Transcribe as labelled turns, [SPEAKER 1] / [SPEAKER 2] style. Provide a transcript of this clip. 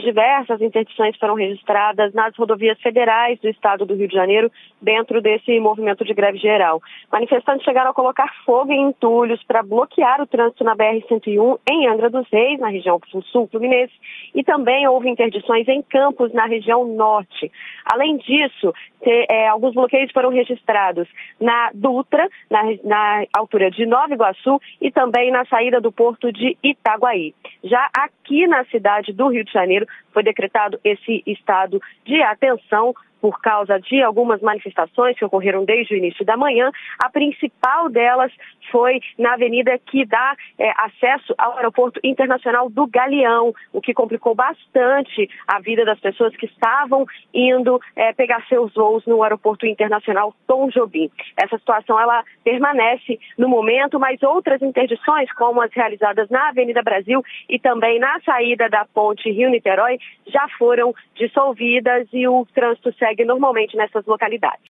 [SPEAKER 1] Diversas interdições foram registradas nas rodovias federais do estado do Rio de Janeiro, dentro desse movimento de greve geral. Manifestantes chegaram a colocar fogo em entulhos para bloquear o trânsito na BR-101 em Angra dos Reis, na região sul fluminense, e também houve interdições em Campos, na região norte. Além disso, alguns bloqueios foram registrados na Dutra, na altura de Nova Iguaçu, e também na saída do porto de Itaguaí. Já aqui na cidade do Rio de Janeiro, foi decretado esse estado de atenção por causa de algumas manifestações que ocorreram desde o início da manhã. A principal delas foi na avenida que dá acesso ao Aeroporto Internacional do Galeão, o que complicou bastante a vida das pessoas que estavam indo pegar seus voos no Aeroporto Internacional Tom Jobim. Essa situação ela permanece no momento, mas outras interdições, como as realizadas na Avenida Brasil e também na saída da ponte Rio-Niterói, já foram dissolvidas e o trânsito segue normalmente nessas localidades.